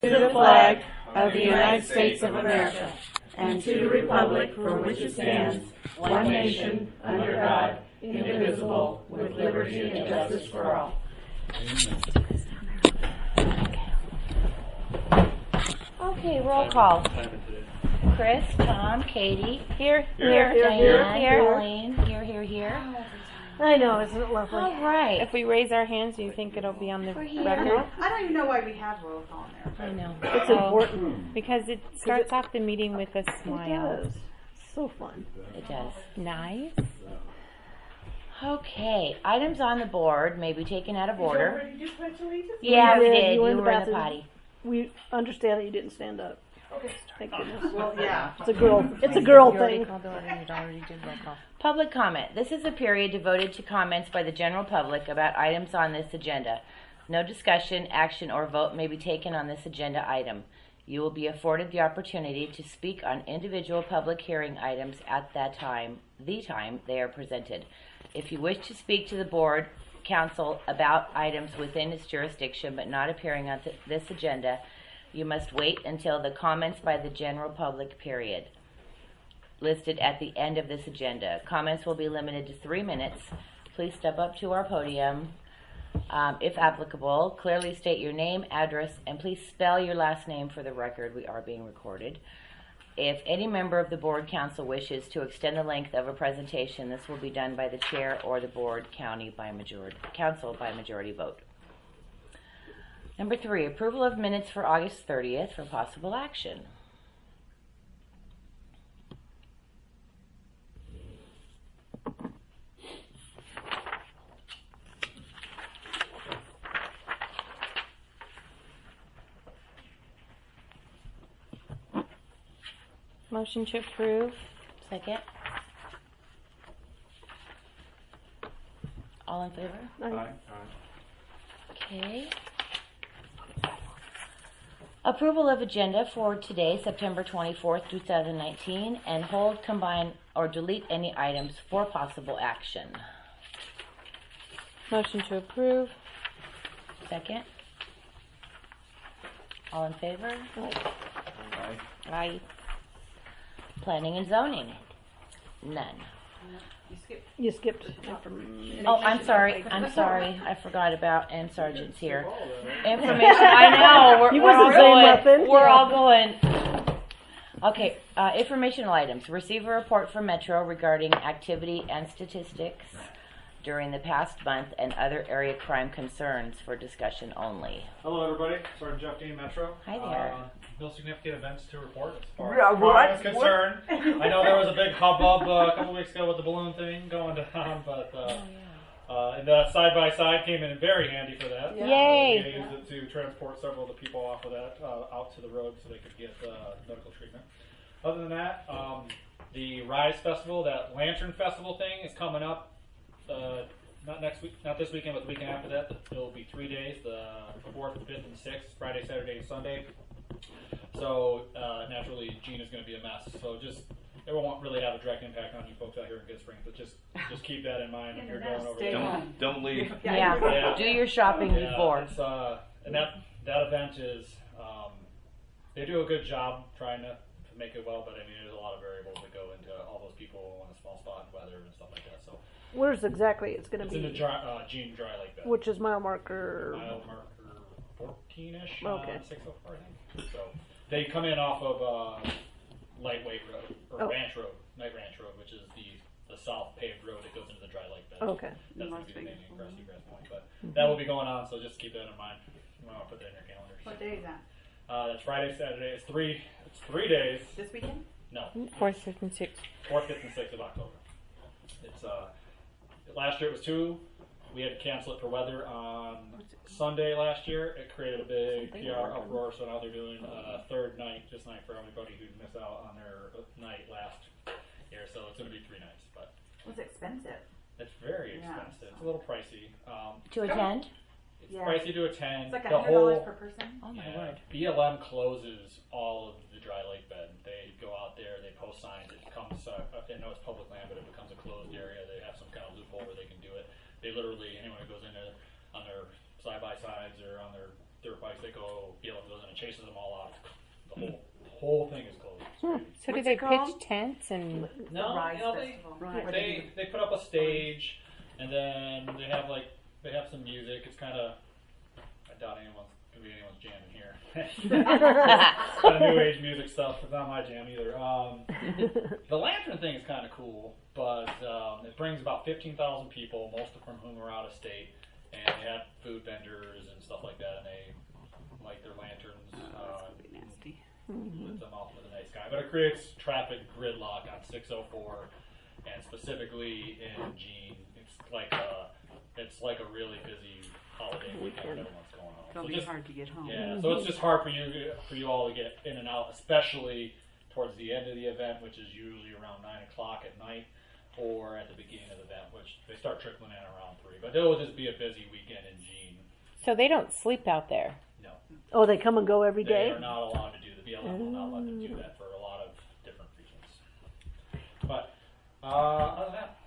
To the flag of the United States of America, and to the republic for which it stands, one nation, under God, indivisible, with liberty and justice for all. Okay, roll call. Chris, Tom, Katie, here, Diane, Pauline, here. I know, isn't it lovely? All right. If we raise our hands, do you think it'll be on the here. record? I don't even know why we have roll call in there. I know. It's important. Because it starts off the meeting with a smile. It does. So fun. It does. Nice. Okay, items on the board may be taken out of order. Did you pledge allegiance? Yeah, we did. You You were in the were in the bathroom. potty. We understand that you didn't stand up. Thank goodness. Well, yeah. It's a girl You already thing. called order. You already did roll call. Public comment. This is a period devoted to comments by the general public about items on this agenda. No discussion, action, or vote may be taken on this agenda item. You will be afforded the opportunity to speak on individual public hearing items at the time they are presented. If you wish to speak to the board, council about items within its jurisdiction but not appearing on this agenda, you must wait until the comments by the general public period listed at the end of this agenda. Comments will be limited to 3 minutes. Please step up to our podium. If applicable, clearly state your name, address, and please spell your last name for the record. We are being recorded. If any member of the board council wishes to extend the length of a presentation, this will be done by the chair or the board council by majority vote. Number 3, approval of minutes for August 30th for possible action. Motion to approve. Second. All in favor? Aye. Okay. Approval of agenda for today, September 24th, 2019, and hold, combine, or delete any items for possible action. Motion to approve. Second. All in favor? Aye. Planning and zoning? None. You skipped information. Oh, I'm sorry. I forgot about Ann Sargent's here. Information. I know. We're all going. Okay. Informational items. Receive a report from Metro regarding activity and statistics during the past month and other area crime concerns for discussion only. Hello, everybody. Sergeant Jeff Dean, Metro. Hi there. No significant events to report as far as I'm concerned. I know there was a big hubbub a couple weeks ago with the balloon thing going down, but and the side-by-side came in very handy for that. Yeah. Yay! We used it to transport several of the people off of that out to the road so they could get medical treatment. Other than that, the Rise Festival, that Lantern Festival thing, is coming up. Not next week, not this weekend, but the weekend after that. It will be 3 days: the 4th, 5th, and 6th, Friday, Saturday, and Sunday. So naturally, Gene is going to be a mess. So it won't really have a direct impact on you folks out here in Good Springs, but just keep that in mind if you're going over there. Don't leave. Yeah. Do your shopping before. It's, and that event is they do a good job trying to make it well, but I mean there's a lot of variables that go into all those people in a small spot and weather and stuff like that. So Where's exactly it's going to it's be? in the Gene Dry Lake bed. Which is mile marker 14-ish, Okay. 604, I think. So they come in off of Lightweight Road, or Ranch Road, Night Ranch Road, which is the south paved road that goes into the Dry Lake bed. Okay. That's going to be the main Grass Point. But that will be going on, so just keep that in mind. You want to put that in your calendars. What day is that? That's Friday, Saturday. It's 3 days. This weekend? No. 4th, 5th, and 6th. 4th, 5th, and 6th of October. It's last year it was 2. We had to cancel it for weather on Sunday last year. It created a big PR uproar, so now they're doing a third night for everybody who missed out on their night last year. So it's going to be 3 nights, but It's expensive. it's very expensive. It's a little pricey. To attend? It's pricey to attend. It's like the $100 per person. Oh my word. BLM closes all of the Dry Lake bed. They go out there, they post signs. It becomes, I know it's public land, but it becomes a closed area. They have some kind of loophole where they can do it. They literally, anyone who goes in there on their side-by-sides or on their dirt bikes. They go Beelingville and it chases them all out. The whole thing is closed. It's crazy. So do What's they it called? pitch tents and? No, Rise you know, Festival. Right. they put up a stage, and then they have some music. It's kind of, I doubt anyone's gonna be anyone's jam in here. Kind of new age music stuff. It's not my jam either. The lantern thing is kind of cool, but it brings about 15,000 people, most of whom are out of state, and they have food vendors and stuff like that, and they light their lanterns. Nasty. With them off into the night sky, but it creates traffic gridlock on 604, and specifically in Jean, it's like a really busy holiday weekend. Everyone's going home. It'll So be just- hard to get home. Yeah, so it's just hard for you all to get in and out, especially towards the end of the event, which is usually around 9 o'clock at night, or at the beginning of the event, which they start trickling in around 3. But it will just be a busy weekend in Jean. So they don't sleep out there. No, Oh, they come and go every they day? are not allowed to do the BLM will not let them do that for a lot of different reasons. But other than that,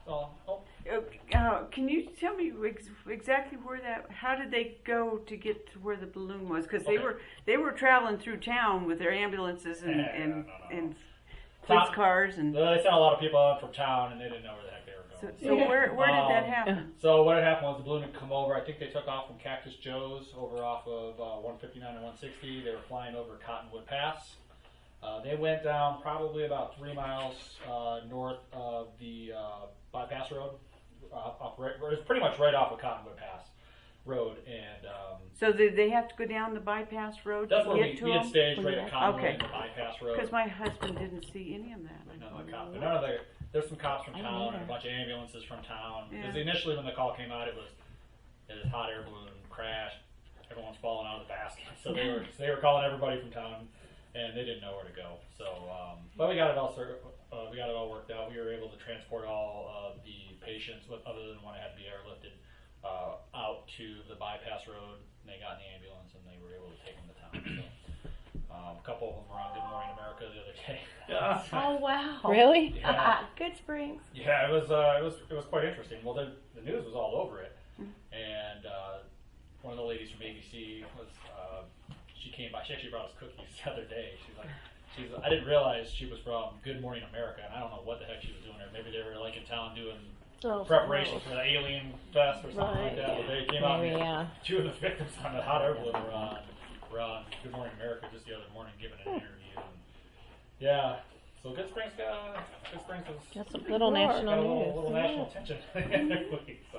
Can you tell me exactly where how did they go to get to where the balloon was? Because Okay. they were traveling through town with their ambulances and Yeah, and, no. and police Tom- cars and. they sent a lot of people out from town, and they didn't know where the heck they were going. So where did that happen? So what had happened was the balloon had come over. I think they took off from Cactus Joe's over off of 159 and 160. They were flying over Cottonwood Pass. They went down probably about 3 miles north of the bypass road. It was pretty much right off of Cottonwood Pass road, and So did they have to go down the bypass road that's to where get to we had them? staged right at Cottonwood, Okay. the bypass road. Because my husband didn't see any of that. There's some cops from I don't town and either. a bunch of ambulances from town. Yeah. Because initially when the call came out, it was hot air balloon crashed. Everyone's falling out of the basket. So they were calling everybody from town, and they didn't know where to go. So, but we got it all worked out. We were able to transport all of the patients, other than one that had to be airlifted, out to the bypass road. And they got in the ambulance, and they were able to take them to town. So, a couple of them were on Good Morning America the other day. Oh wow! Really? Yeah. Good Springs. Yeah, it was quite interesting. Well, the news was all over it, and one of the ladies from ABC was she came by. She actually brought us cookies the other day. I didn't realize she was from Good Morning America, and I don't know what the heck she was doing there. Maybe they were like in town doing preparation for the Alien Fest or something like that. But they came out. Maybe, and yeah. two of the victims on the hot air balloon were on Good Morning America just the other morning giving an interview. And yeah. So Good Springs was That's a little got a national little news. national attention. So.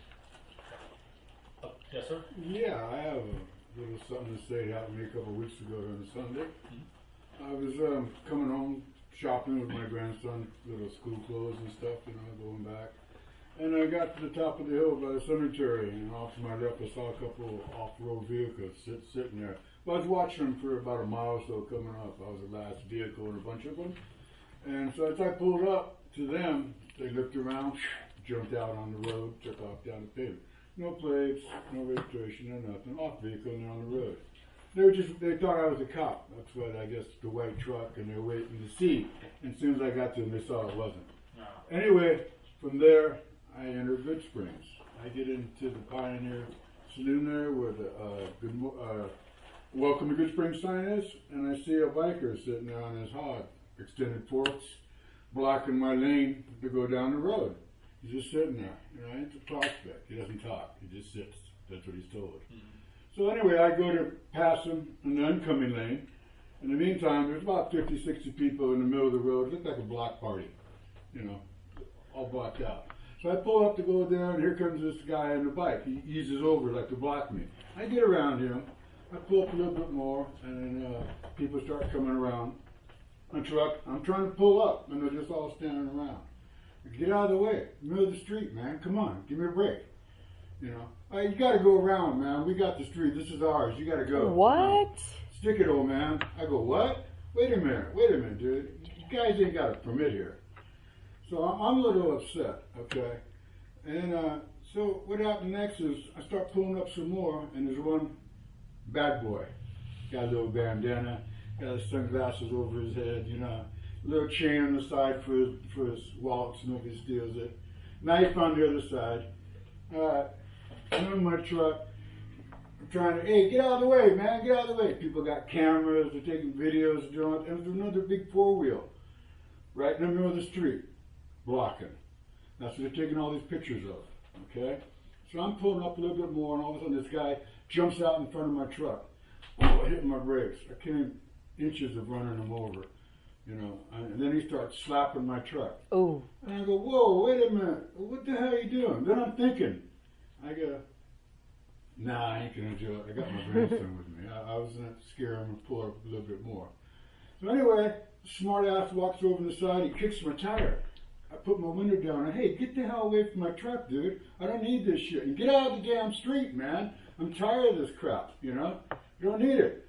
Yes, sir. Yeah, I have a little something to say that happened to me a couple of weeks ago on Sunday. I was coming home shopping with my grandson, little school clothes and stuff, going back. And I got to the top of the hill by the cemetery, and off to my left I saw a couple of off-road vehicles sitting there. Well, I was watching them for about a mile or so coming up. I was the last vehicle in a bunch of them. And so as I pulled up to them, they looked around, jumped out on the road, took off down the pavement. No plates, no registration, no nothing. Off vehicle and they're on the road. They thought I was a cop. That's what I guess the white truck, and they're waiting to see. And as soon as I got to them, they saw it wasn't. No. Anyway, from there, I enter Good Springs. I get into the Pioneer Saloon there where the Welcome to Good Springs sign is, and I see a biker sitting there on his hog, extended forks, blocking my lane to go down the road. He's just sitting there. It's a prospect. He doesn't talk. He just sits. That's what he's told. So anyway, I go to pass him in the oncoming lane. In the meantime, there's about 50, 60 people in the middle of the road. It looked like a block party, all blocked out. So I pull up to go there, and here comes this guy on the bike. He eases over like to block me. I get around him. I pull up a little bit more, and then people start coming around. A truck. I'm trying to pull up, and they're just all standing around. Get out of the way. Middle of the street, man. Come on. Give me a break. You got to go around, man. We got the street. This is ours. You got to go. What? Stick it, old man. I go, what? Wait a minute, dude. You guys ain't got a permit here. So I'm a little upset, okay? And so what happened next is I start pulling up some more, and there's one bad boy. Got a little bandana, got his sunglasses over his head, little chain on the side for his wallet so nobody steals it. Knife on the other side. I'm in my truck, trying to, hey, get out of the way, man, get out of the way. People got cameras, they're taking videos, and there's another big four-wheel right in the middle of the street, blocking. That's what they're taking all these pictures of, okay? So I'm pulling up a little bit more, and all of a sudden this guy jumps out in front of my truck. Oh, I hit my brakes. I came inches of running him over, you know. And then he starts slapping my truck. Ooh. And I go, whoa, wait a minute. What the hell are you doing? Then I'm thinking, I go, nah, I ain't gonna do it. I got my grandson with me. I was gonna scare him and pull up a little bit more. So anyway, smart ass walks over to the side, he kicks my tire. I put my window down and, hey, get the hell away from my truck, dude. I don't need this shit. And get out of the damn street, man. I'm tired of this crap, you know? You don't need it.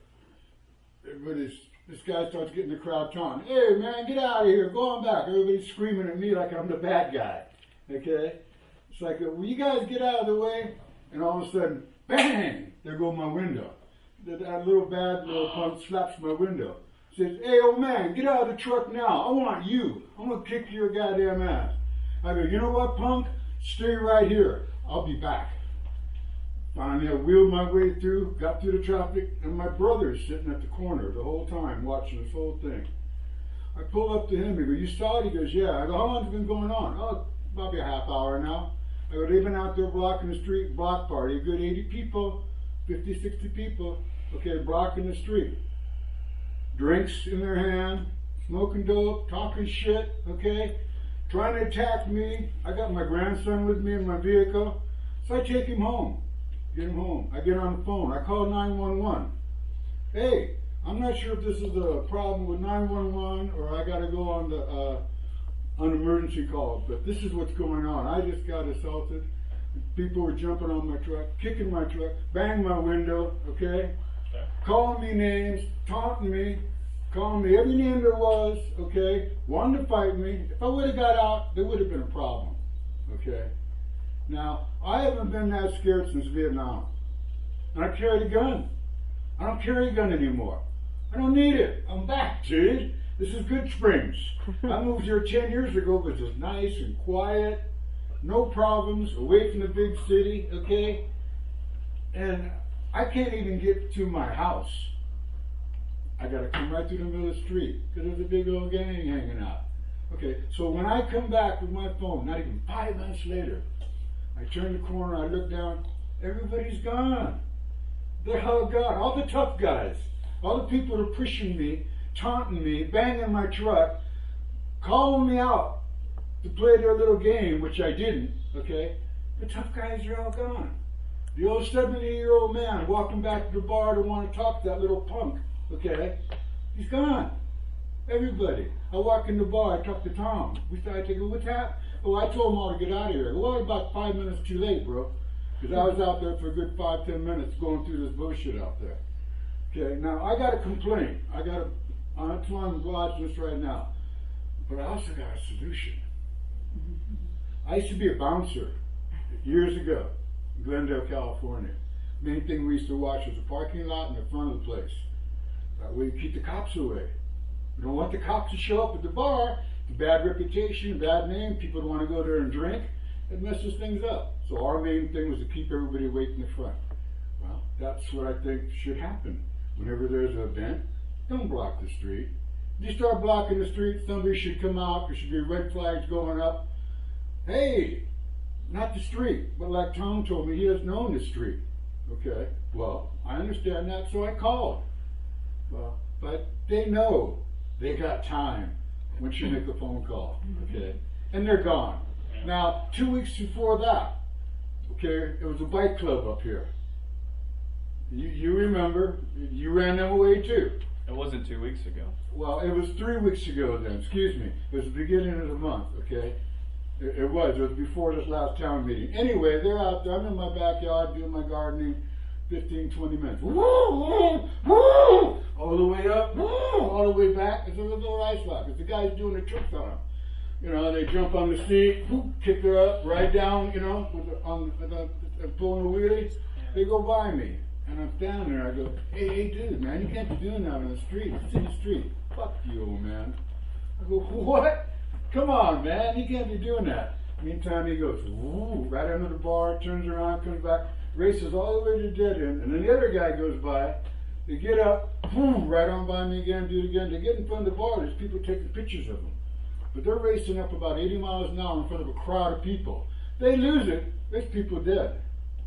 This guy starts getting the crowd taunting. Hey, man, get out of here. Go on back. Everybody's screaming at me like I'm the bad guy, okay? It's like, will you guys get out of the way? And all of a sudden, bang, there goes my window. That little bad little punk slaps my window. Says, hey, old man, get out of the truck now. I want you. I'm going to kick your goddamn ass. I go, you know what, punk? Stay right here. I'll be back. Finally, I wheeled my way through, got through the traffic, and my brother's sitting at the corner the whole time watching this whole thing. I pull up to him. He goes, you saw it? He goes, yeah. I go, how long's it been going on? Oh, probably a half hour now. I go, they've been out there blocking the street, block party. A good 80 people, 50, 60 people, okay, blocking the street. Drinks in their hand, smoking dope, talking shit, okay, trying to attack me. I got my grandson with me in my vehicle, so I take him home, get him home. I get on the phone, I call 911. Hey, I'm not sure if this is a problem with 911 or I gotta go on the emergency call, but this is what's going on. I just got assaulted. People were jumping on my truck, kicking my truck, banging my window, okay? Calling me names, taunting me, calling me every name there was, okay? Wanting to fight me. If I would have got out, there would have been a problem, okay? Now, I haven't been that scared since Vietnam. And I carried a gun. I don't carry a gun anymore. I don't need it. I'm back, dude. This is Good Springs. I moved here 10 years ago, but it's nice and quiet, no problems, away from the big city, okay? And I can't even get to my house. I gotta come right through the middle of the street because there's a big old gang hanging out. Okay, so when I come back with my phone, not even 5 minutes later, I turn the corner, I look down, everybody's gone. They're all gone. All the tough guys, all the people that are pushing me, taunting me, banging my truck, calling me out to play their little game, which I didn't, okay? The tough guys are all gone. The old 70-year-old man walking back to the bar to want to talk to that little punk, okay? He's gone. Everybody. I walk in the bar, I talk to Tom. We started thinking, what's happening? Oh, I told him all to get out of here. Well, about 5 minutes too late, bro. Because I was out there for a good 5-10 minutes going through this bullshit out there. Okay, now I got a complaint. I'm trying to lodge this right now. But I also got a solution. I used to be a bouncer years ago in Glendale, California. Main thing we used to watch was the parking lot in the front of the place. That way you keep the cops away. We don't want the cops to show up at the bar. It's a bad reputation, bad name. People don't want to go there and drink. It messes things up. So our main thing was to keep everybody away from the front. Well, that's what I think should happen. Whenever there's an event, don't block the street. If you start blocking the street, somebody should come out. There should be red flags going up. Hey, not the street, but like Tom told me, he doesn't own the street. Okay, well, I understand that, so I called. Well, but they know they got time once you make a phone call, okay? And they're gone. Now, 2 weeks before that, okay, it was a bike club up here. You remember, you ran them away too. It wasn't 2 weeks ago. Well, it was 3 weeks ago then, excuse me. It was the beginning of the month, okay? It was before this last town meeting. Anyway, they're out there, I'm in my backyard doing my gardening, 15, 20 minutes. Woo, woo, woo! All the way up, woo, all the way back. It's a little ice lock. It's the guys doing the tricks on them. You know, they jump on the seat, whoop, kick her up, ride down, you know, pulling the wheelie. They go by me. And I'm standing there, I go, hey, dude, man, you can't be doing that on the street. It's in the street. Fuck you, old man. I go, what? Come on, man, you can't be doing that. Meantime, he goes, woo, right under the bar, turns around, comes back, races all the way to the dead end, and then the other guy goes by. They get up, boom, right on by me again, do it again. They get in front of the bar, there's people taking pictures of them. But they're racing up about 80 miles an hour in front of a crowd of people. They lose it, there's people dead.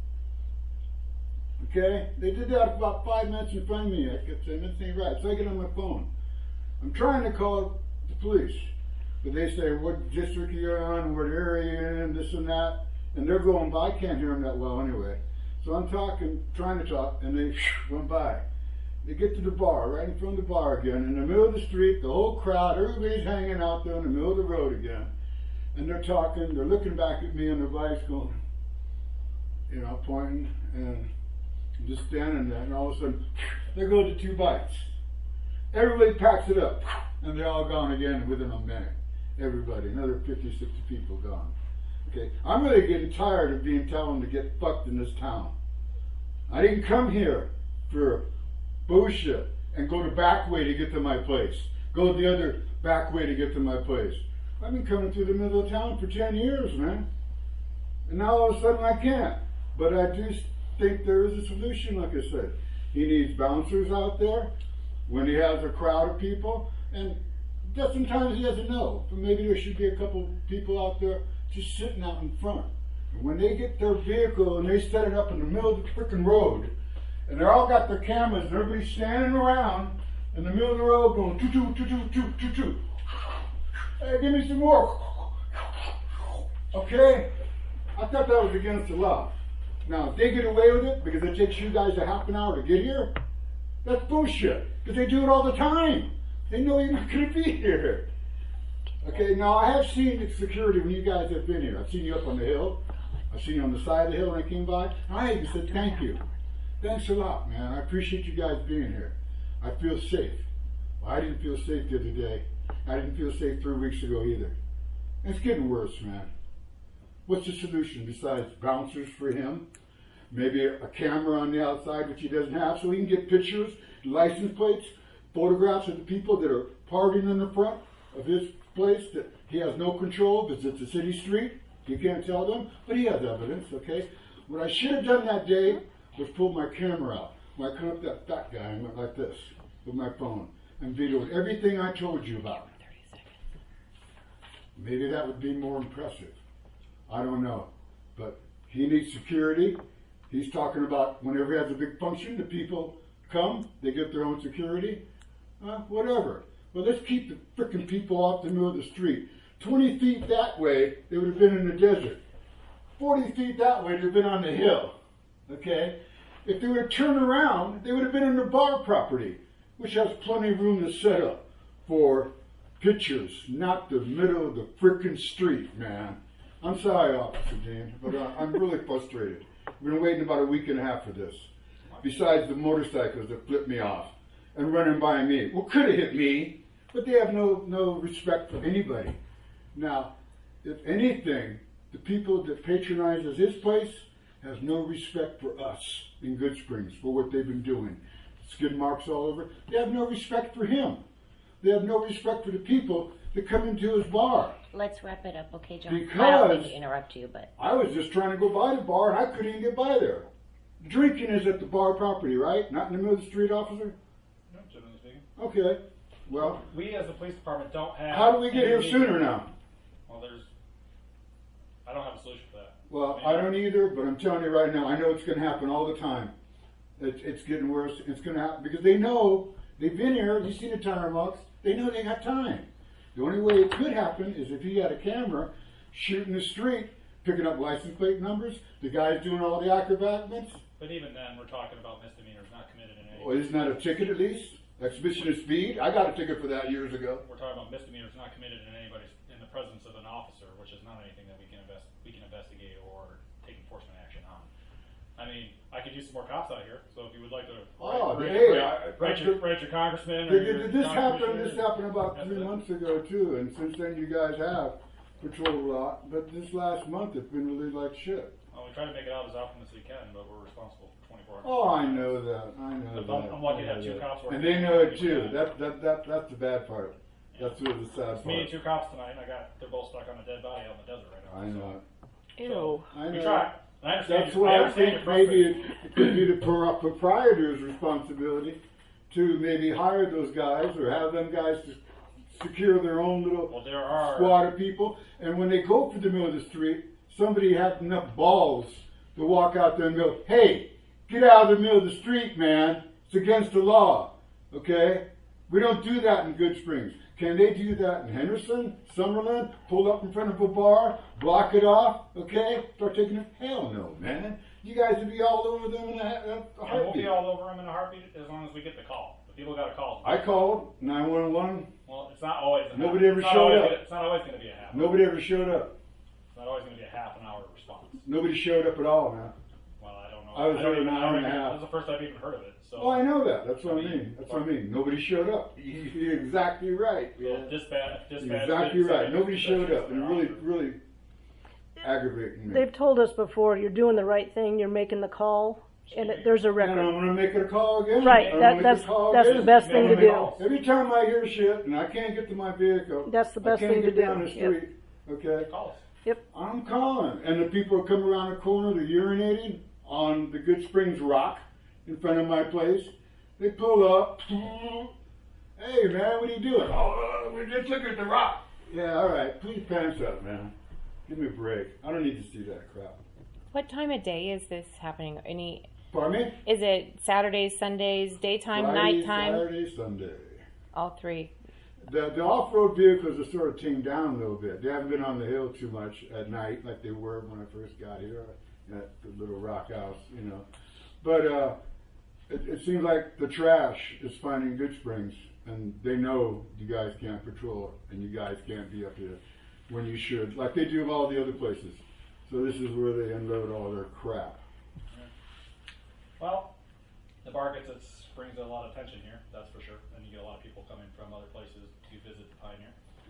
Okay? They did that about 5 minutes in front of me. I kept saying, this ain't right. So I get on my phone. I'm trying to call the police. But they say, what district you're on, what area you're in, this and that. And they're going by. I can't hear them that well anyway. So I'm talking, trying to talk, and they went by. They get to the bar, right in front of the bar again, in the middle of the street, the whole crowd, everybody's hanging out there in the middle of the road again. And they're talking, they're looking back at me on their bikes going, you know, pointing, and I'm just standing there, and all of a sudden, there goes the 2 bikes. Everybody packs it up, and they're all gone again within a minute. Everybody, another 50, 60 people gone. Okay, I'm really getting tired of being told to get fucked in this town. I didn't come here for bullshit and go the back way to get to my place. Go the other back way to get to my place. I've been coming through the middle of town for 10 years, man. And now all of a sudden I can't. But I do think there is a solution, like I said. He needs bouncers out there when he has a crowd of people. And just sometimes he doesn't know. But maybe there should be a couple people out there just sitting out in front. And when they get their vehicle and they set it up in the middle of the freaking road, and they all got their cameras, and everybody's standing around in the middle of the road going, choo-choo, choo-choo, choo-choo, choo-choo. Hey, give me some more. Okay? I thought that was against the law. Now, if they get away with it because it takes you guys a half an hour to get here, that's bullshit. Because they do it all the time. They know you're not going to be here. Okay, now I have seen the security when you guys have been here. I've seen you up on the hill. I've seen you on the side of the hill when I came by. I even said thank you. Thanks a lot, man. I appreciate you guys being here. I feel safe. Well, I didn't feel safe the other day. I didn't feel safe 3 weeks ago either. It's getting worse, man. What's the solution besides bouncers for him? Maybe a camera on the outside, which he doesn't have, so he can get pictures, license plates, photographs of the people that are partying in the front of his place that he has no control because it's a city street. You can't tell them, but he has evidence, okay? What I should have done that day was pull my camera out. When I come up that fat guy and went like this with my phone and videoed everything I told you about. Maybe that would be more impressive. I don't know. But he needs security. He's talking about whenever he has a big function, the people come, they get their own security. Whatever. But let's keep the frickin' people off the middle of the street. 20 feet that way, they would have been in the desert. 40 feet that way, they'd have been on the hill. Okay? If they would have turned around, they would have been in the bar property, which has plenty of room to set up for pictures, not the middle of the frickin' street, man. I'm sorry, Officer Dean, but I'm really frustrated. We've been waiting about a week and a half for this. Besides the motorcycles that flipped me off and running by me. Well, could have hit me, but they have no respect for anybody. Now, if anything, the people that patronizes his place has no respect for us in Good Springs for what they've been doing. Skid marks all over. They have no respect for him. They have no respect for the people that come into his bar. Let's wrap it up, okay, John? Because I don't mean to interrupt you, but I was just trying to go by the bar and I couldn't even get by there. Drinking is at the bar property, right? Not in the middle of the street, officer? No, generally speaking. Okay. Well, We as the police department don't have. how do we get here any- sooner now? Well, I don't have a solution for that. Well, I don't either, but I'm telling you right now, I know it's going to happen all the time. It's getting worse. It's going to happen because they know, they've been here, you've seen the tire marks, they know they got time. The only way it could happen is if he had a camera shooting the street, picking up license plate numbers, the guy's doing all the acrobatics. But even then, we're talking about misdemeanors not committed in any. Well, isn't that a ticket at least? Exhibition of speed? I got a ticket for that years ago. We're talking about misdemeanors not committed in the presence of an officer, which is not anything that we can investigate or take enforcement action on. I mean, I could use some more cops out here, so if you would like to write your congressman. This happened about 3 months ago too, and since then you guys have patrolled a lot, but this last month it's been really like shit. Well, we try to make it out as often as we can, but we're responsible for 24 hours. Oh, I know that. I know that. I'm lucky to have 2 cops working. And they know it too. That's the bad part. That's really the sad part. Me and 2 cops tonight. They're both stuck on a dead body out in the desert right now. I know it. Ew. I know. We try. I understand. That's your- why I understand think your maybe frustration. it could be the proprietor's responsibility to maybe hire those guys or have them guys to secure their own little Well, there are. squad of people. And when they go for the middle of the street, somebody has enough balls to walk out there and go, hey, get out of the middle of the street, man. It's against the law. Okay? We don't do that in Good Springs. Can they do that in Henderson, Summerlin, pull up in front of a bar, block it off, okay? Start taking it? Hell no, man. You guys would be all over them in a And we'll heartbeat. be all over them in a heartbeat as long as we get the call. The people got a call. I called 911. Well, it's not always. Nobody ever it's not showed always up. Gonna, it's not always going to be a half. Nobody ever showed up. It's not always going to be a half an hour response. Nobody showed up at all, man. Well, I don't know. I was there an hour and a This half. is the first I've even heard of it. So. Oh, I know that. That's what I mean. That's what I mean. Nobody showed up. You're exactly right. So man. dispatch. You're exactly right. Nobody showed up, and really, really aggravating me. They've told us before, you're doing the right thing, you're making the call, and there's a And I'm record. gonna make it a call again. Right, I'm gonna make that's a call the again. best thing to do. Every time I hear shit and I can't get to my vehicle, That's the best I can't thing to get down do. the Yep. street. Okay, Calls. I'm calling, and the people come around the corner, they're urinating on the Good Springs rock in front of my place. They pull up. Hey man, what are you doing? Oh, we're just looking at the rock. Yeah, all right. Put your pants up, man. Give me a break. I don't need to see that crap. What time of day is this happening? Any? Pardon me? Is it Saturdays, Sundays, daytime, Friday, nighttime? Saturday, Sunday. All three. The off-road vehicles are sort of tamed down a little bit. They haven't been on the hill too much at night like they were when I first got here at the little rock house, you know. But it seems like the trash is finding Good Springs, and they know you guys can't patrol and you guys can't be up here when you should, like they do of all the other places. So this is where they unload all their crap. Well, the bar gets brings a lot of attention here, that's for sure. And you get a lot of people coming from other places to visit the Pioneer.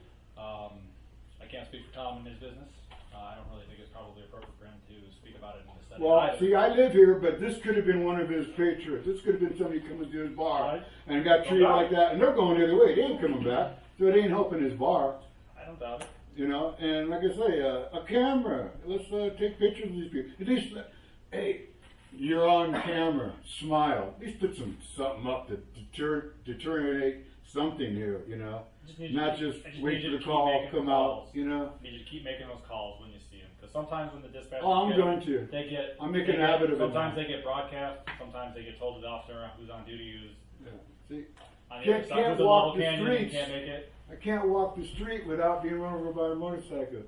I can't speak for Tom and his business. I don't really think it's probably appropriate for him to speak about it in this setting. Well, either. see, I live here, but this could have been one of his patrons. This could have been somebody coming to his bar Right. and got treated like that, and they're going the other way. They ain't coming back, so it ain't helping his bar, I don't doubt it. you know. And like I say, a camera. Let's take pictures of these people. At least, hey, you're on camera. Smile. At least put something up to deteriorate something here, you know. Not just I wait need for you the to call, keep making come the out, calls. you know. You need to keep making those calls when you see them, because sometimes when the dispatchers Oh, I'm get going to. they get. I'm making they a get- habit of it Sometimes now. they get broadcast. Sometimes they get told to the officer who's on duty who's Yeah. See, on the Can't- other side can't of the walk level the canyon and streets. can't make it. I can't walk the street without being run over by a motorcycle.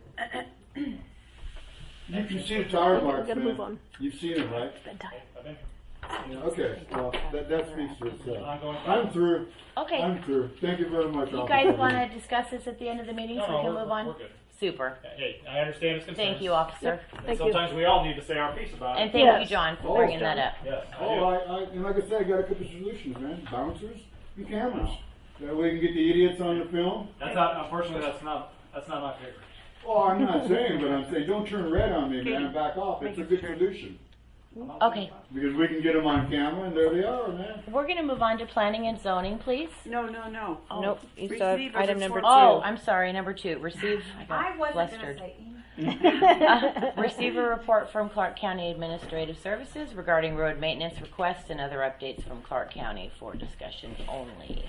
You can see the tire marks, Gotta move man. on. You've seen them, right? I've been Yeah, okay. Well, that speaks for itself. ongoing. I'm through. Okay. I'm through. Thank you very much. You Officer. guys want to discuss this at the end of the meeting No, so we can we're- move on? We're good. Super. Hey, I understand his concerns. Thank you, officer. And Thank you. sometimes we all need to say our piece about it. And thank Yes. you, John, for Oh, bringing John. that up. Yes, I do. Oh, and like I said, I got a couple of solutions, man. Bouncers and cameras. That way we can get the idiots on the film. That's not. Unfortunately, that's not my favorite. Oh, I'm not saying, but I'm saying don't turn red on me, man, and back off. It's a good solution. Okay. Because we can get them on camera, and there they are, man. We're going to move on to planning and zoning, please. No. Nope. You still have Receive a item number report. Oh, two. I'm sorry, number 2. Receive. I got I wasn't flustered. gonna say. Receive a report from Clark County Administrative Services regarding road maintenance requests and other updates from Clark County for discussion only.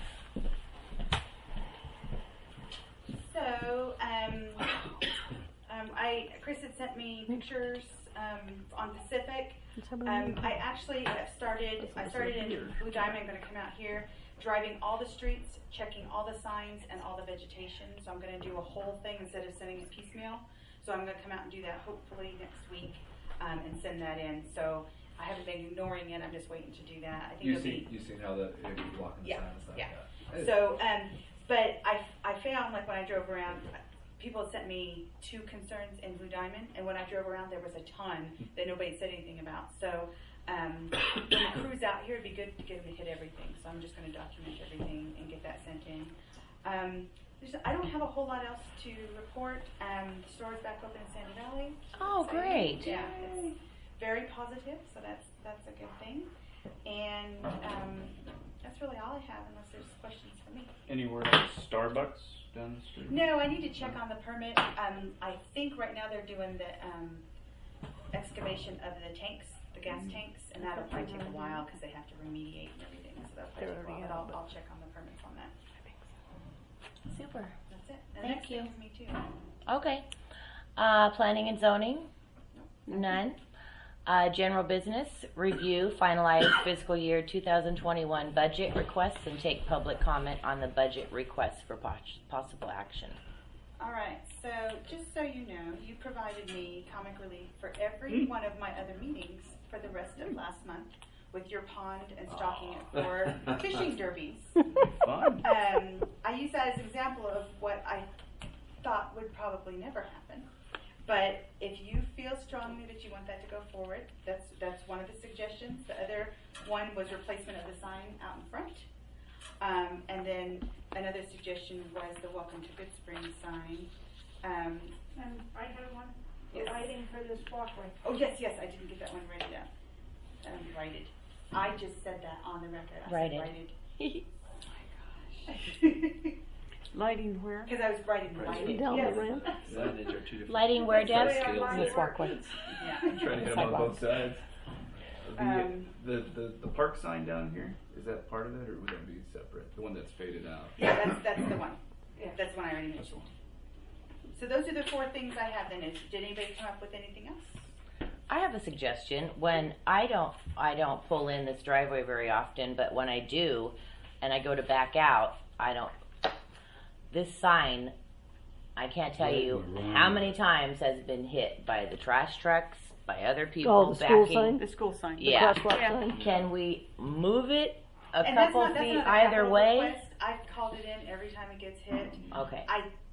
So, Chris had sent me pictures on Pacific. I actually have started in Blue Diamond. I'm going to come out here, driving all the streets, checking all the signs and all the vegetation. So I'm going to do a whole thing instead of sending it piecemeal. So I'm going to come out and do that hopefully next week and send that in. So I haven't been ignoring it. I'm just waiting to do that. I think it'll be. You've seen how the blocking the Yeah, sign and stuff. yeah. So, but I found, like, when I drove around, people had sent me 2 concerns in Blue Diamond, and when I drove around, there was a ton that nobody said anything about. So, when the crew's out here, it'd be good to get them to hit everything. So I'm just going to document everything and get that sent in. I don't have a whole lot else to report. The store's back open in Sandy Valley. Oh, Exciting. great. Yeah, it's very positive, so that's a good thing. And that's really all I have, unless there's questions for me. Anywhere else? Starbucks down the street? No, I need to check on the permit. I think right now they're doing excavation of the tanks, the gas tanks, and that'll probably take a while because they have to remediate and everything. So that'll probably take a while. But I'll check on the permits on that. Super. That's it. And Thank next you. thing is me too. Okay. Planning and zoning? None. General business, review, finalize fiscal year 2021 budget requests, and take public comment on the budget requests for possible action. All right, so just so you know, you provided me comic relief for every one of my other meetings for the rest of last month with your pond and stocking it for fishing derbies. Fun. I use that as an example of what I thought would probably never happen. But if you feel strongly that you want that to go forward, that's one of the suggestions. The other one was replacement of the sign out in front. And then another suggestion was the Welcome to Good Spring sign. And I have one, Yes. lighting for this walkway. Oh, yes, I didn't get that one ready down. Righted. I just said that on the record. I Righted. said righted. Lighting where? Because I was writing righted. Down Yes. the ramp. Signage are two different. Lighting where, Deb? That's the way I Scales. line This it walkway. works. Yeah. Trying to hit them on both sides. Um, The park sign down here, is that part of it, or would that be separate? The one that's faded out? Yeah, that's the one. Yeah, that's the one I already mentioned. So those are the 4 things I have then. Did anybody come up with anything else? I have a suggestion. When I don't pull in this driveway very often, but when I do, and I go to back out, this sign, I can't tell you how many times has been hit by the trash trucks, by other people Oh, the school backing. sign? The school sign. Yeah. Crosswalk sign. Can we move it a And couple that's feet not a either capital way? request. I've called it in every time it gets hit. Okay.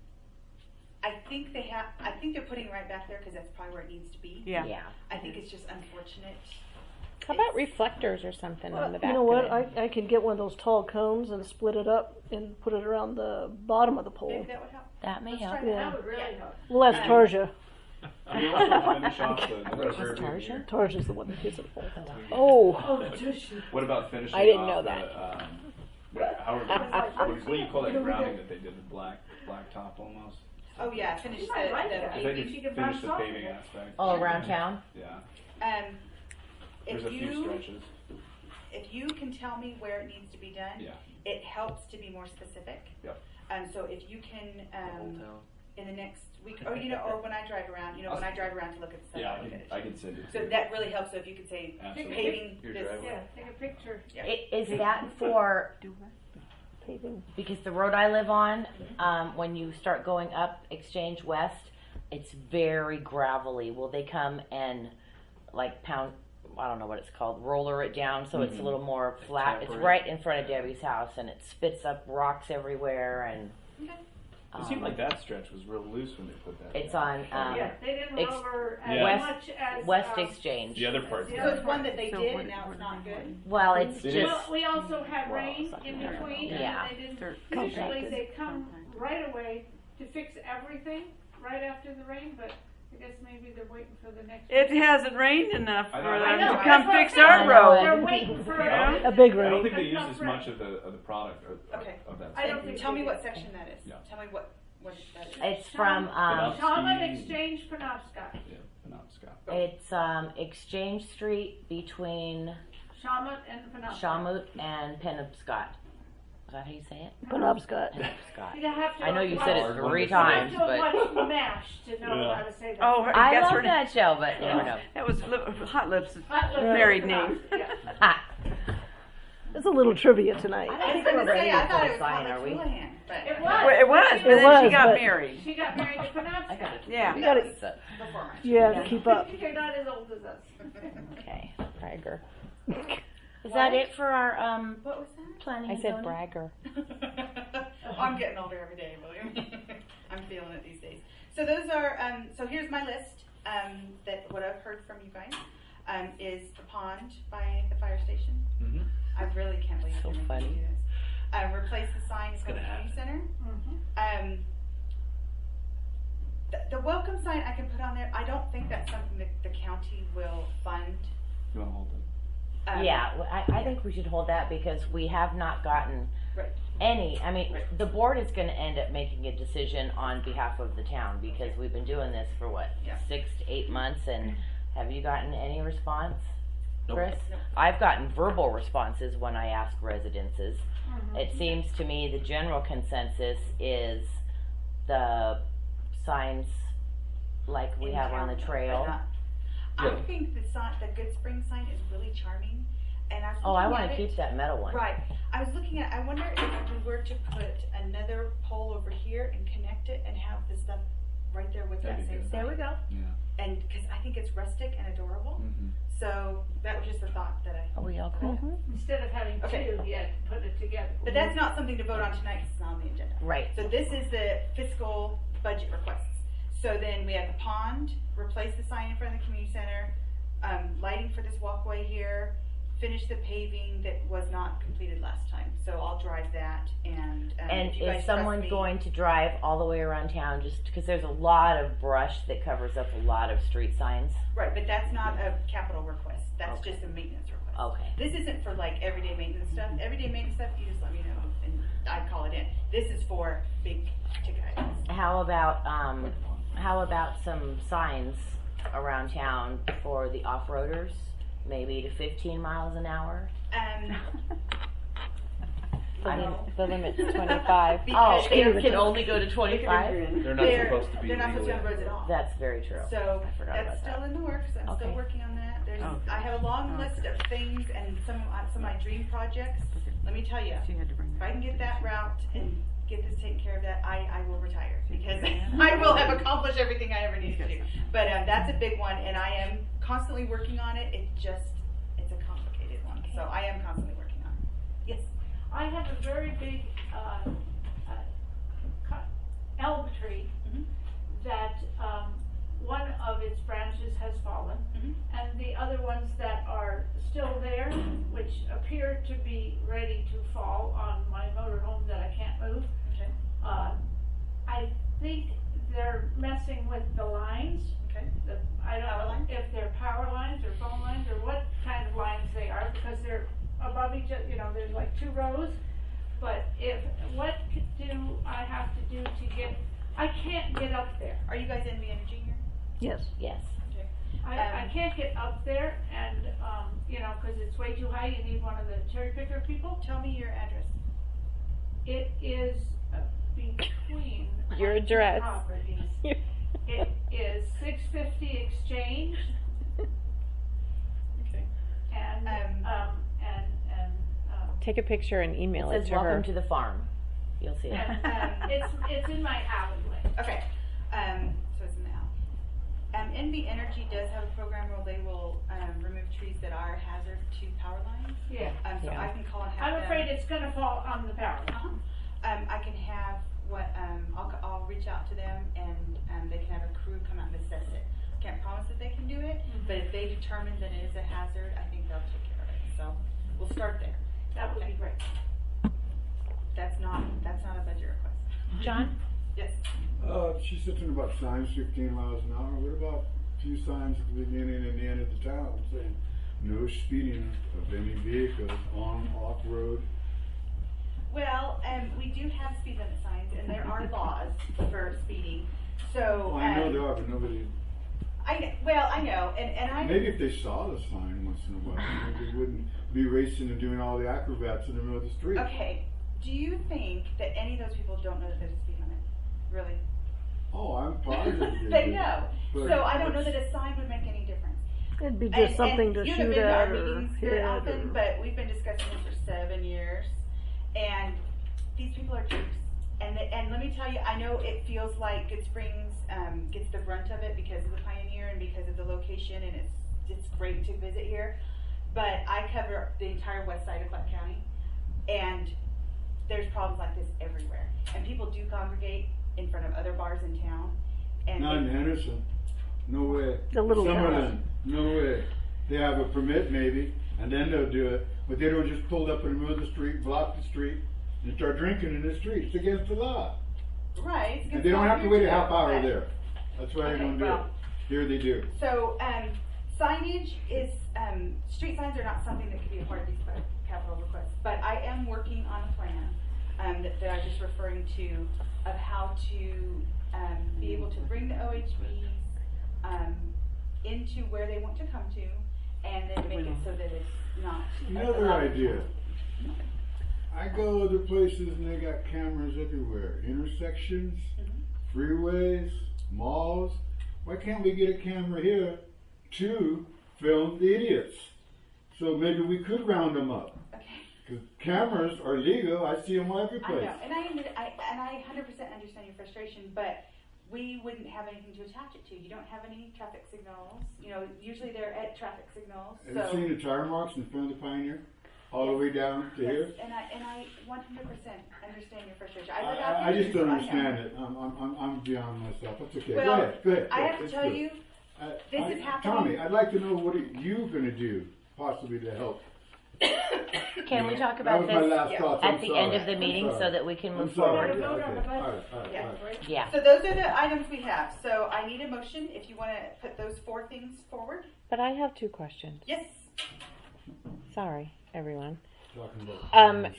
I think they're putting it right back there because that's probably where it needs to be. Yeah. Yeah. I think it's just unfortunate. How about reflectors or something on the back? You know what? of it? I could get one of those tall cones and split it up and put it around the bottom of the pole. Maybe that would help. That may Let's help. try that. That would really help. Well, that's Tarja. Do you also finish off the reserve Tarja? here? Tarja's the one that hits the pole. Oh, What about finishing I didn't off know the, that. what do you call that grounding that they did, the black top almost? Oh yeah, finish You might like the that. I think Maybe she it's could finish bounce the off paving of it. aspect. All around town? Yeah, if there's a few stretches. if you can tell me where it needs to be done, Yeah. it helps to be more specific. Yep. So if you can Whole town. in the next week, or or when I drive around, when I drive around to look at the stuff, Yeah, I look at it. I can send it. So to you. that really helps. So if you could say Absolutely. paving Your this, driveway. Yeah, take a picture. Is that for, paving. because the road I live on, when you start going up Exchange West, it's very gravelly. Will they come and like pound, I don't know what it's called, roller it down so it's a little more flat? It's Taper it. right in front of Debbie's house and it spits up rocks everywhere and It seemed like that stretch was real loose when they put that. it's down. on Yeah, they didn't ex- roller as Yeah. much as West Exchange. The other part. Yeah. so it's one that they So did what- and now it's not good. Well, it's It just, Well, we also had rain in between, Yeah. and they didn't. They're Usually compacted. they come right away to fix everything right after the rain, but I guess maybe they're waiting for the next. It hasn't rained enough I for know. I them know, to that's come what I'm fix saying. our I know road. They're waiting for. A big I don't rain. think they use Enough as rain. much of the product Okay. of that. I don't stuff. think Tell they me did. what section that is. Yeah. Tell me what that is. it's from, Talbot Exchange, Penobscot. Yeah, Penobscot. it's Exchange Street between Shawmut and Penobscot. Shawmut and Penobscot. Is that how you say it? Penobscot. Penobscot. You have to I know you watch- said it Hard one 3 to say. times, You have but to watch MASH to know Yeah. how to say that. Oh, I that's love her. that show, but you never know. That was Hot Lips' Hot Lips married and name. Penobscot, yeah. Ah, There's a little trivia tonight. I I don't was think going we're to say, ready I to thought put it a was sign, Holly are we? Houlihan, but It was. Well, it was, but It then was, she got but- married. She got married to Penobscot. Yeah. You gotta, before my you have to keep up. You're not as old as us. Okay. Bragger. Is that it for our What was that? planning I and said zoning? bragger. I'm getting older every day, believe me. I'm feeling it these days. So those are, so here's my list, that what I've heard from you guys, is the pond by the fire station. Mm-hmm. I really can't wait So to funny. do this. Replace the sign for the gonna community center. Mm-hmm. The welcome sign I can put on there, I don't think that's something that the county will fund. You want to hold it? Yeah, well, I think we should hold that because we have not gotten Right. any. I mean, the board is going to end up making a decision on behalf of the town because we've been doing this for what, Yeah. 6 to 8 months and Have you gotten any response, Nope. Chris? I've gotten verbal responses when I ask residences. It seems to me the general consensus is the signs like we In have on town, the but trail. not- I think the Good Spring sign is really charming, and I was Oh, I looking want at to it. keep that metal one. Right. I was looking at. I wonder if we were to put another pole over here and connect it and have the stuff right there with That'd that be same good. sign. There we go. Yeah. And because I think it's rustic and adorable, Mm-hmm. so that was just a thought that I. Are we all cool? Instead of having Okay. two, you had to put it together. But that's not something to vote on tonight because it's not on the agenda. Right. So this is the fiscal budget requests. So then we have the pond, replace the sign in front of the community center, lighting for this walkway here, finish the paving that was not completed last time. So I'll drive that and. And if you guys is trust someone me- going to drive all the way around town just because there's a lot of brush that covers up a lot of street signs? Right, but that's not a capital request. That's Okay. just a maintenance request. Okay. This isn't for like everyday maintenance stuff. Everyday maintenance stuff, you just let me know and I call it in. This is for big ticket items. How about some signs around town for the off-roaders? Maybe to 15 miles an hour? The limit's 25. Oh, Because it can only go to 25? They're not supposed to be They're not supposed to be on legally. roads at all. That's very true. So I forgot that's about still that. in the works. I'm Okay. still working on that. There's, Okay. I have a long list of things and some of my dream projects. Let me tell you, if I can get that route and get this taken care of, that I will retire because I will have accomplished everything I ever needed to do. But that's a big one, and I am constantly working on it. It's a complicated one, so I am constantly working on it. Yes. I have a very big elm tree Mhm. that one of its branches has fallen, Mhm. and the other ones that are still there, which appear to be ready to fall on my motorhome that I can't move. Okay. I think they're messing with the lines. Okay. I don't Power know lines? if they're power lines or phone lines or what kind of lines they are because they're above each other. There's like two rows. But what do I have to do to get? I can't get up there. Are you guys in the energy here? Yes. Yes. Okay. I can't get up there, and because it's way too high. You need one of the cherry picker people. Tell me your address. It is between Your my two address. properties. It is 650 Exchange Okay. and Take a picture and email It it says to her. welcome to the farm. You'll see it. it's in my alleyway. Okay. So it's in the alley. NV Energy does have a program where they will remove trees that are a hazard to power lines. Yeah. So Yeah. I can call and have I'm them. afraid it's gonna fall on the power. Uh-huh. I can have I'll reach out to them and they can have a crew come out and assess it. Can't promise that they can do it, but if they determine that it is a hazard, I think they'll take care of it. So we'll start there. That would be great. That's not a budget request. John? Yes. She's talking about signs 15 miles an hour. What about a few signs at the beginning and the end of the town saying no speeding of any vehicles on off-road? Well, we do have speed limit signs, and there are laws for speeding. So Well, I know there are, but nobody. I know, and I Maybe if they saw the sign once in a while, maybe they wouldn't be racing and doing all the acrobats in the middle of the street. Okay. Do you think that any of those people don't know that there's a speed limit? Really? Oh, I'm positive. They do. know. But So I don't know it's- that a sign would make any difference. It'd be just something to you haven't shoot been to our at or meetings very hit. often, Or, but we've been discussing this for 7 years, and these people are jerks. And let me tell you, I know it feels like Good Springs gets the brunt of it because of the Pioneer and because of the location, and it's great to visit here. But I cover the entire west side of Clark County, and there's problems like this everywhere. And people do congregate in front of other bars in town. And Not in Henderson. No way. The little Summerlin. No way. They have a permit maybe, and then they'll do it. But they don't just pull up in the middle of the street, block the street, and start drinking in the street. It's against the law. right. it's And they don't have to against wait a law half hour here, too, there. That's why Okay, they don't do well- it. Here they do. So, signage is, street signs are not something that could be a part of these capital requests, but I am working on a plan, that I was just referring to, of how to, be able to bring the OHVs, into where they want to come to, and then make it so that it's not. Another idea. I go other places and they got cameras everywhere. Intersections, freeways, malls. Why can't we get a camera here to film the idiots? So maybe we could round them up. Okay. Because cameras are legal. I see them every I place. know, and I 100% understand your frustration, but we wouldn't have anything to attach it to. You don't have any traffic signals. You know, usually they're at traffic signals. Have you seen the tire marks in front of the Pioneer? All the way down to here? And I 100% understand your frustration. I just don't understand it. I'm beyond myself. That's okay. Well, Go ahead. I have to tell you, this is happening. Tommy, I'd like to know what are you going to do, possibly to help. Can we talk about that was this my last thoughts. at I'm the sorry. end of the I'm meeting sorry. so that we can I'm move sorry. forward? Okay. All right. Yeah. So those are the items we have. So I need a motion if you want to put those 4 things forward. But I have 2 questions. Yes. Sorry, everyone. Talking about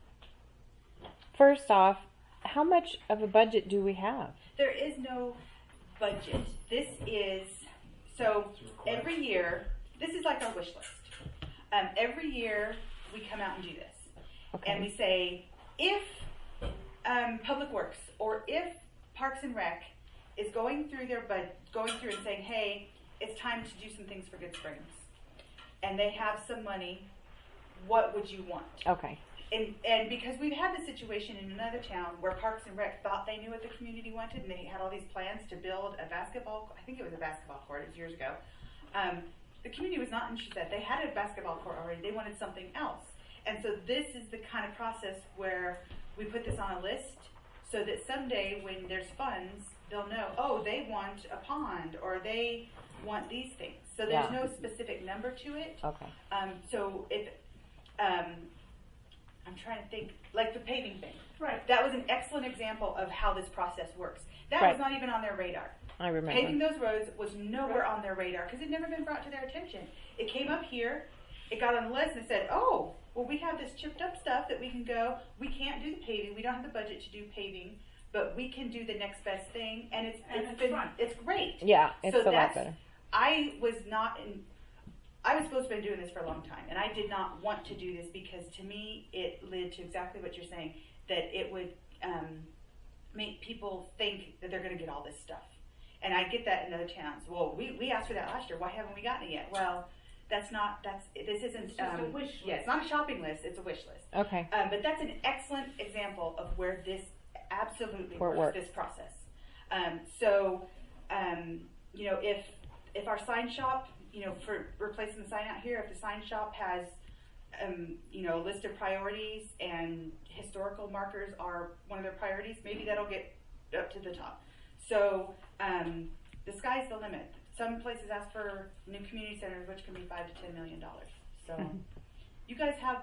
First off, how much of a budget do we have? There is no budget. This is, so every year, this is like our wish list. Every year we come out and do this. Okay. And we say, if Public Works or if Parks and Rec is going through and saying, hey, it's time to do some things for Good Springs, and they have some money, what would you want? Okay. And because we've had the situation in another town where Parks and Rec thought they knew what the community wanted, and they had all these plans to build a basketball, I think it was a basketball court, it was years ago. The community was not interested. They had a basketball court already. They wanted something else. And so this is the kind of process where we put this on a list so that someday when there's funds, they'll know, oh, they want a pond or they want these things. So there's no specific number to it. Okay. So if, I'm trying to think, like the paving thing. Right. That was an excellent example of how this process works. That Right. was not even on their radar. I remember. Paving those roads was nowhere on their radar because it never been brought to their attention. It came up here, it got on the list, and it said, oh, well, we have this chipped up stuff that we can go. We can't do the paving. We don't have the budget to do paving, but we can do the next best thing, and it's great. Yeah, it's So a lot that's- better. I was supposed to have been doing this for a long time, and I did not want to do this because to me it led to exactly what you're saying, that it would make people think that they're going to get all this stuff. And I get that in other towns. Well, we asked for that last year. Why haven't we gotten it yet? Well, this isn't. It's just a wish list. Yeah, it's not a shopping list. It's a wish list. Okay. But that's an excellent example of where this absolutely Where it works. works. This process. You know, if our sign shop, you know, for replacing the sign out here, if the sign shop has, you know, a list of priorities and historical markers are one of their priorities, maybe that'll get up to the top. So the sky's the limit. Some places ask for new community centers, which can be $5 to $10 million. So you guys have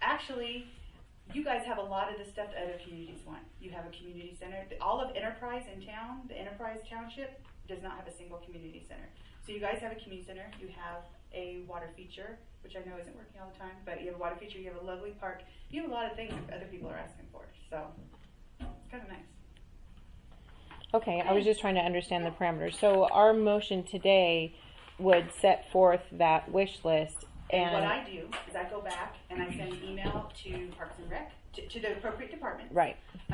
a lot of the stuff that other communities want. You have a community center. All of Enterprise in town, the Enterprise Township, does not have a single community center. So you guys have a community center. You have a water feature, which I know isn't working all the time, but you have a water feature. You have a lovely park. You have a lot of things that other people are asking for. So it's kind of nice. Okay, I was just trying to understand the parameters. So our motion today would set forth that wish list. And what I do is I go back and I send an email to Parks and Rec, to the appropriate department. Right.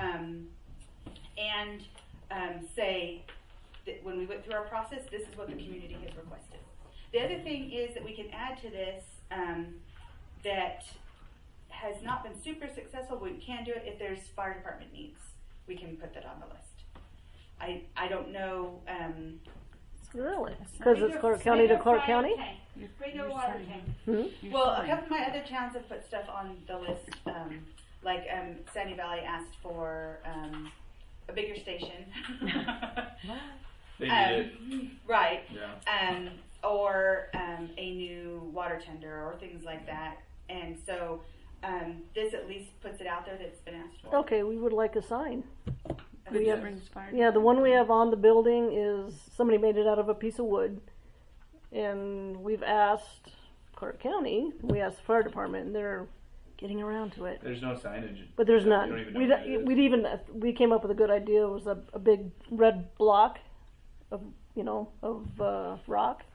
And say that when we went through our process, this is what the community has requested. The other thing is that we can add to this that has not been super successful. We can do it if there's fire department needs. We can put that on the list. I don't know. Really? Because it's Clark County to Clark County? Bigger water tank. Hmm? Well, a couple of my other towns have put stuff on the list. Like Sandy Valley asked for a bigger station. They did. Right. Yeah. Or a new water tender or things like that. And so this at least puts it out there that it's been asked for. Okay, we would like a sign. Good have- Springs Fire. Yeah, the one we have on the building is somebody made it out of a piece of wood. And we've asked Clark County, we asked the fire department, and they're getting around to it. There's no signage. But there's You none. don't even know what it is. We came up with a good idea. It was a big red block of rock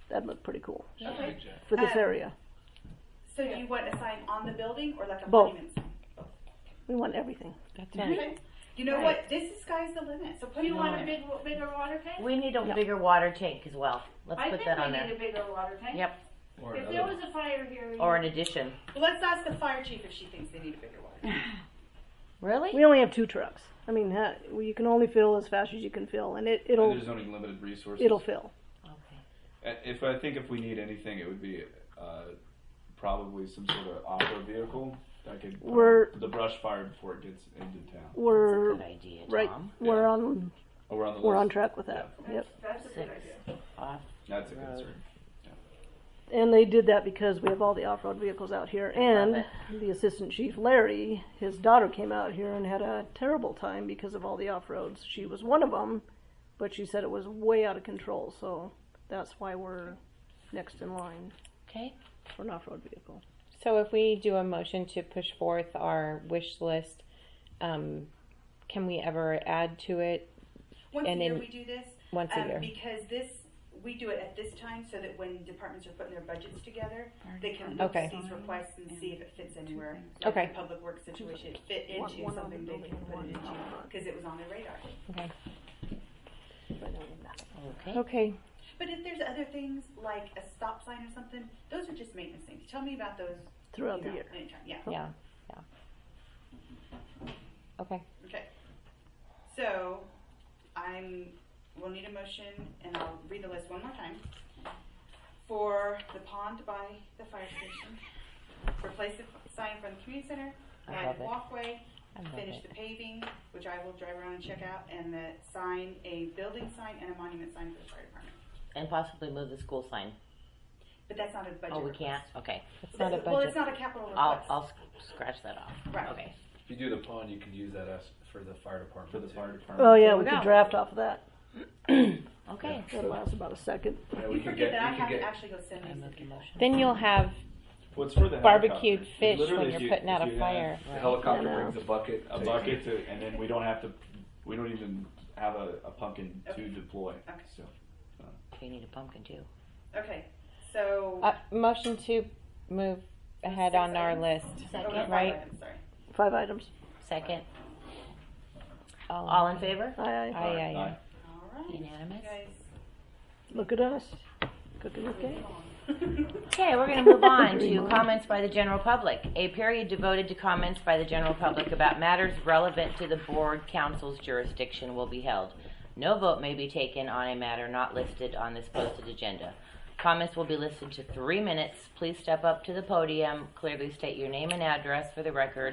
That'd look pretty cool Okay. for this area. So you want a sign on the building or like a Both. monument sign? We want everything. That's right. Okay. You know what? This is sky's the limit. So put Do you it want on a there. bigger water tank? We need a Yeah. bigger water tank as well. Let's I put think that on we there. need a bigger water tank. Yep. Or If there was a fire here, Or an addition. Well, let's ask the fire chief if she thinks they need a bigger one. Really? We only have 2 trucks. I mean, you can only fill as fast as you can fill, and it'll There's only limited resources. it'll fill. Okay. If we need anything, it would be probably some sort of off-road vehicle that could the brush fire before it gets into town. We're Good idea, Tom. right. We're on Oh, we're on the we're list. on track with that. Yep. that's a good 6 idea. off. That's a road. concern. And they did that because we have all the off-road vehicles out here. And the assistant chief, Larry, his daughter came out here and had a terrible time because of all the off-roads. She was one of them, but she said it was way out of control. So that's why we're next in line Okay. for an off-road vehicle. So if we do a motion to push forth our wish list, can we ever add to it Once And a year in- we do this. once a year? Because we do it at this time so that when departments are putting their budgets together, they can look Okay. at these requests and see if it fits anywhere. Okay. Like the public works situation, it fit One- into one on the something they building can and put one it into on the front. because it was on their radar. Okay. Okay. Okay. But if there's other things like a stop sign or something, those are just maintenance things. Tell me about those Throughout the year. anytime. Yeah. Yeah. Okay. Okay. So we'll need a motion, and I'll read the list one more time. For the pond by the fire station, replace the sign from the community center, I add love the it. walkway, I love finish it. the paving, which I will drive around and check out, and the sign, a building sign and a monument sign for the fire department. And possibly move the school sign. But that's not a budget. Oh, we request. can't? Okay. It's not a Well, budget. it's not a capital I'll request. scratch that off. Right. Okay. If you do the pond, you can use that as for the fire department. For the too. fire department. Oh yeah, There we we could go. draft off of that. Okay. That'll last about a second. Yeah, You we can forget get. that I We have can to get. actually go send I these moved to the people. motion. Then you'll have Well, it's for the barbecued helicopter. fish Literally, when if you're you- putting out if a you fire. have The helicopter I know. brings a bucket. a bucket to, and then we don't have to. We don't even have a pumpkin to deploy. Okay. So. We need a pumpkin too. Okay, so. Motion to move ahead on our list. Second. five right? items, sorry. 5 items. Second. All in favor? Aye. Aye, aye, aye. All right. Unanimous. You guys. Look at us. Cooking with gas. Okay, we're going to move on to comments by the general public. A period devoted to comments by the general public about matters relevant to the board council's jurisdiction will be held. No vote may be taken on a matter not listed on this posted agenda. Comments will be listened to 3 minutes. Please step up to the podium, clearly state your name and address for the record.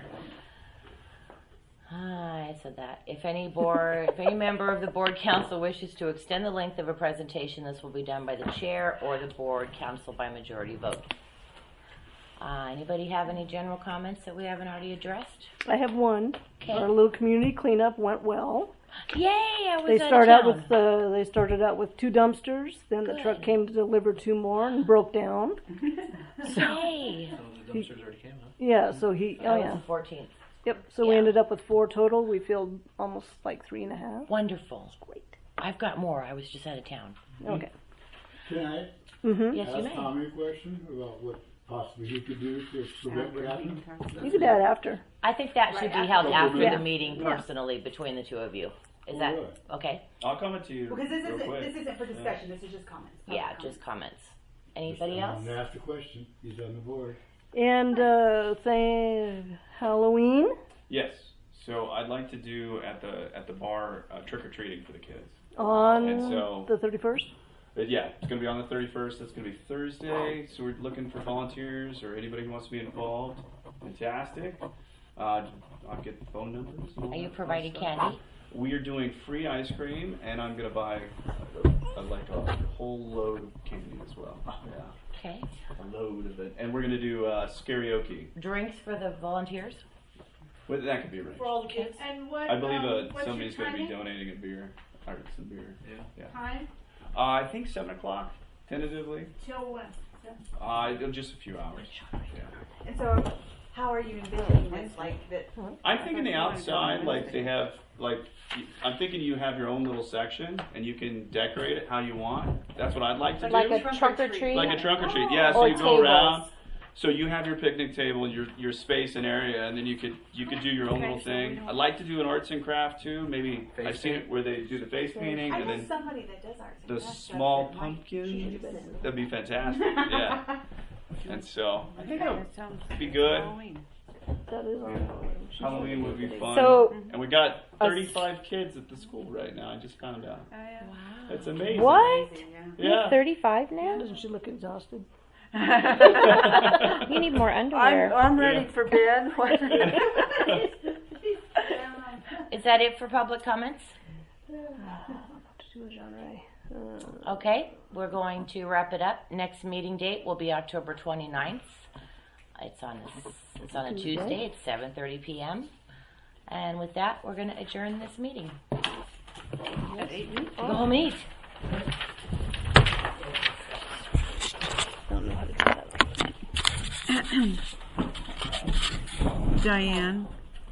I said that. If any member of the board council wishes to extend the length of a presentation, this will be done by the chair or the board council by majority vote. Anybody have any general comments that we haven't already addressed? I have one. Okay. Our little community cleanup went well. Yay! I was They out started of town. they started out with 2 dumpsters. Then the truck came to deliver 2 more and broke down. Yay! So the dumpsters already came, huh? Yeah, so he. That Oh was yeah. the 14th. Yep. So we Yeah. ended up with 4 total. We filled almost like 3.5. Wonderful. Great. I've got more. I was just out of town. Okay. Can I Mhm. Yes, you ask may. Tommy a question about what possibly he could do to prevent what happened? You could add after. I think that should be held after. after Yeah. the meeting personally between the 2 of you. Is Oh, that really? okay? I'll comment to you Because real quick. this isn't for discussion, this is just comments. Yeah, just comments. Anybody I'm else? gonna ask the question. He's on the board. And Halloween. Yes. So I'd like to do at the bar trick or treating for the kids. On And so- the 31st. But yeah, it's gonna be on the 31st. That's gonna be Thursday. So we're looking for volunteers or anybody who wants to be involved. Fantastic. I'll get the phone numbers. and all Are you that providing fun stuff. candy? We are doing free ice cream, and I'm gonna buy like a whole load of candy as well. Yeah, Okay. a load of it. And we're gonna do karaoke. Drinks for the volunteers? Well, that could be arranged. For all the kids. And what? I believe what's somebody's your gonna be timing? donating a beer, or some beer. Yeah. Time I think 7 o'clock, tentatively. till when? Just a few hours. Yeah. And so, How are you envisioning this? Like that? I'm thinking the outside, like they have, like, I'm thinking you have your own little section and you can decorate it how you want. That's what I'd like to Like do. a trunk or treat? Like a trunk or treat, yeah. So Or you go tables. around. So you have your picnic table, your space and area, and then you could do your own little thing. I'd like to do an arts and craft too. Maybe I've seen it where they do the face painting I and know then somebody that does arts and the crafts small stuff that might pumpkin. choose this. That'd be fantastic. Yeah. And so I think that would be good. That is on Halloween would be fun. So- and we got 35 kids at the school right now. I just found out. It's amazing. What? Yeah. You're 35 now? Doesn't she look exhausted? You need more underwear. I'm ready for bed. Is that it for public comments? Okay, we're going to wrap it up. Next meeting date will be October 29th. It's on a Tuesday. It's 7:30 p.m. And with that, we're going to adjourn this meeting. Go home eat. Don't know how to do that. Diane.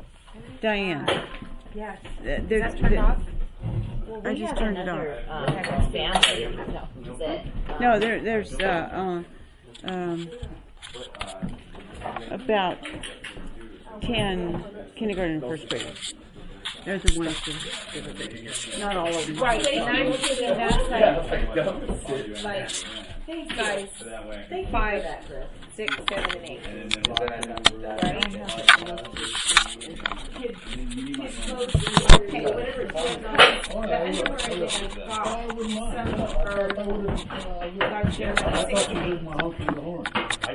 Yes. There's, Well, I we just have turned it another, family. No, that, no, there's about 10 kindergarten and first grade. There's a one, two. Not all of them. right, and I'm sitting that side. Like, thanks, guys. Thank you for that, Chris. 6, 7, and 8. Okay, whatever it says on it. The underwear I did, I got some for our chair. I thought you did my house in the horn.